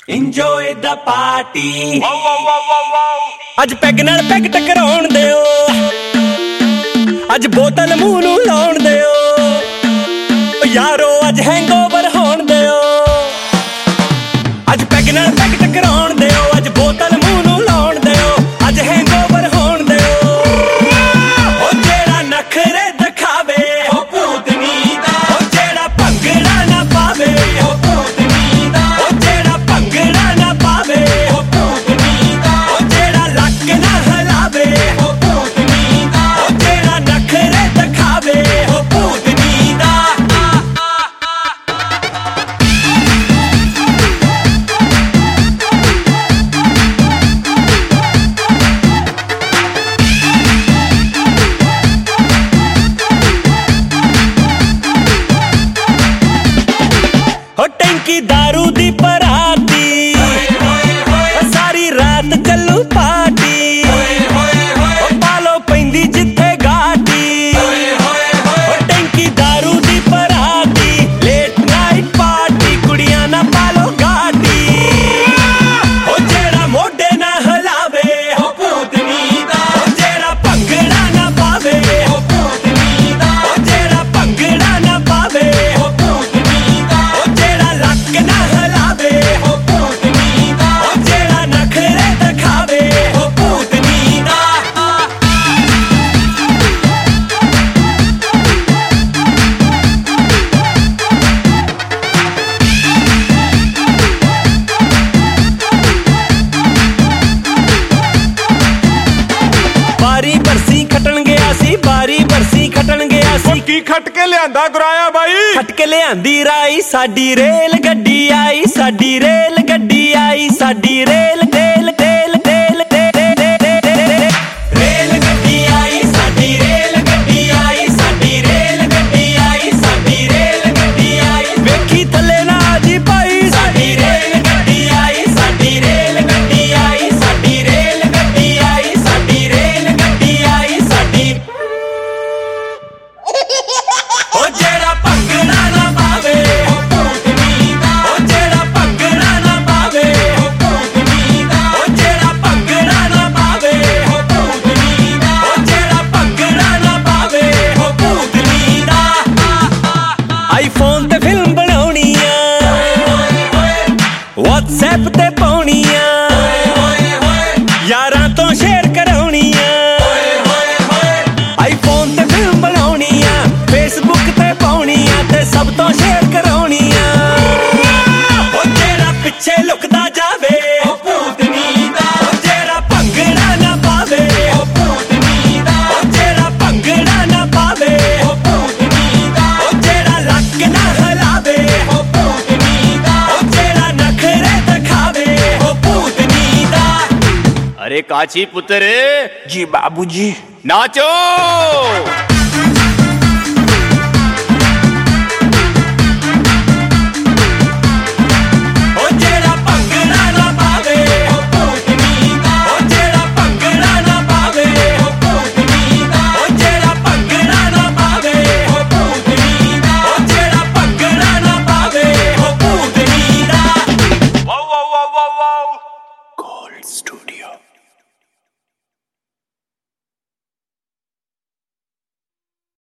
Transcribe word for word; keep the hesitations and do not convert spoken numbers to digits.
Enjoy ਦਾ party ਅੱਜ peg ਨਾਲ ਪੈਗ ਟਕਰਾਉਣ ਦਿਓ, ਅੱਜ ਬੋਤਲ ਮੂੰਹ ਨੂੰ ਲਾਉਣ ਦਿਓ ਯਾਰੋ, ਅੱਜ ਹੈਂਗਓਵਰ ਹੋਣ ਦਿਓ। ਅੱਜ ਪੈਗ ਨਾਲ ਪੈਗ ਟਕਰਾਉਣ ਦਿਓ, ਅੱਜ ਬੋਤਲ ਮੂੰਹ ਨੂੰ ਲਾਉਣ ਦਿਓ, ਅੱਜ ਹੈਂਗਓਵਰ ਹੋਣ ਦਿਓ। ਉਹ ਜਿਹੜਾ ਨਖਰੇ ਦਿਖਾਵੇ ਉਹ ਭੂਤਨੀ ਦਾ, ਉਹ ਜਿਹੜਾ ਭੰਗੜਾ ਨਾ ਪਾਵੇ ਉਹ ਭੂਤਨੀ ਦਾ, ਉਹ ਜਿਹੜਾ ਭੰਗੜਾ ਨਾ ਪਾਵੇ ਉਹ ਭੂਤਨੀ ਦਾ, ਉਹ ਜਿਹੜਾ ਲੱਕ ਨਾ ਹਿਲਾਵੇ ਉਹ ਭੂਤਨੀ ਦਾ, ਉਹ ਜਿਹੜਾ ਨਖਰੇ ਦਿਖਾਵੇ ਉਹ ਭੂਤਨੀ ਦਾ। ਟੈਂਕੀ ਦਾਰੂ ਦੀ ਪਰਾਤੀ ਸਾਰੀ ਰਾਤ ਚੱਲੂ ਪਾਰਟੀ, ਪਾਲੋ ਪੈਂਦੀ ਜਿੱਥੇ ਗਾਟੀ। ਟੈਂਕੀ ਦਾਰੂ ਦੀ ਪਰਾਤੀ ਲੇਟ ਨਾਈਟ ਪਾਰਟੀ, ਕੁੜੀਆਂ ਨਾ ਪਾਲੋ ਗਾਟੀ। ਉਹ ਜਿਹੜਾ ਮੋਢੇ ਨਾ ਹਿਲਾਵੇ ਉਹ ਭੂਤਨੀ ਦਾ, ਉਹ ਜਿਹੜਾ ਭੰਗੜਾ ਨਾ ਪਾਵੇ ਉਹ ਭੂਤਨੀ ਦਾ, ਉਹ ਜਿਹੜਾ ਭੰਗੜਾ ਨਾ ਪਾਵੇ ਉਹ ਭੂਤਨੀ ਦਾ, ਉਹ ਜਿਹੜਾ ਲੱਕ ਨਾ ਹਿਲਾਵੇ ਉਹ ਭੂਤਨੀ ਦਾ, ਉਹ ਜਿਹੜਾ ਨਖਰੇ ਦਿਖਾਵੇ ਉਹ ਭੂਤਨੀ ਦਾ। ਬਾਰੀ ਬਰਸੀ ਖਟਣ ਗਿਆ ਸੀ, ਬਾਰੀ ਬਰਸੀ ਖਟਣ ਗਿਆ ਸੀ। ਕੀ ਖੱਟ ਕੇ ਲਿਆਂਦਾ ਗੁਰਾਇਆ ਬਾਈ? ਖੱਟ ਕੇ ਲਿਆਂਦੀ ਰਾਈ, ਸਾਡੀ ਰੇਲ ਗੱਡੀ ਆਈ, ਸਾਡੀ ਰੇਲ ਗੱਡੀ ਆਈ, ਸਾਡੀ rail rail rail rail rail ਗੱਡੀ ਆਈ, ਸਾਡੀ ਰੇਲ ਗੱਡੀ ਆਈ, ਸਾਡੀ ਰੇਲ ਗੱਡੀ ਆਈ, ਸਾਡੀ ਰੇਲ ਗੱਡੀ ਆਈ। ਵੇਖੀ ਥੱਲੇ ਨਾ ਜੀ ਭਾਈ, ਸਾਡੀ ਰੇਲ ਗੱਡੀ ਆਈ, ਸਾਡੀ ਰੇਲ ਗੱਡੀ ਆਈ, ਸਾਡੀ ਰੇਲ ਗੱਡੀ ਆਈ, ਸਾਡੀ ਰੇਲ ਗੱਡੀ ਆਈ ਸਾਡੀ। ਉਹ ਜਿਹੜਾ ਭੰਗੜਾ ਨਾ ਪਾਵੇ ਉਹ ਭੂਤਨੀ ਦਾ, ਉਹ ਜਿਹੜਾ ਭੰਗੜਾ ਨਾ ਪਾਵੇ ਉਹ ਭੂਤਨੀ ਦਾ, ਉਹ ਜਿਹੜਾ ਭੰਗੜਾ ਨਾ ਪਾਵੇ ਉਹ ਭੂਤਨੀ ਦਾ, ਉਹ ਜਿਹੜਾ ਭੰਗੜਾ ਨਾ ਪਾਵੇ ਉਹ ਭੂਤਨੀ ਦਾ। ਆਈਫੋਨ ਤੇ ਫਿਲਮ ਬਣਾਉਣੀ ਆ, WhatsApp ਤੇ ਪਾਉਣੀ ਆ, ਯਾਰਾਂ ਤੋਂ ਸ਼ੇਅਰ ਕਰਾਉਣੀ ਆ। ਆਈਫੋਨ ਤੇ ਫਿਲਮ ਬਣਾਉਣੀ ਆ, Facebook ਤੇ ਪਾਉਣੀ ਆ, ਤੇ ਸਭ ਤੋਂ ਸ਼ੇਅਰ ਕਰਾਉਣੀ ਆ। ਉਹ ਜਿਹੜਾ ਪਿੱਛੇ ਲੁਕਦਾ ਜਾਵੇ ਉਹ ਭੂਤਨੀ ਦਾ, ਉਹ ਜਿਹੜਾ ਭੰਗੜਾ ਨਾ ਪਾਵੇ ਉਹ ਭੂਤਨੀ ਦਾ, ਉਹ ਜਿਹੜਾ ਭੰਗੜਾ ਨਾ ਪਾਵੇ ਉਹ ਭੂਤਨੀ ਦਾ, ਉਹ ਜਿਹੜਾ ਲੱਕ ਨਾ ਹਿਲਾਵੇ ਉਹ ਭੂਤਨੀ ਦਾ, ਉਹ ਜਿਹੜਾ ਨਖਰੇ ਦਿਖਾਵੇ ਉਹ ਭੂਤਨੀ ਦਾ। अरे काची पुत्र जी बाबूजी। नाचो।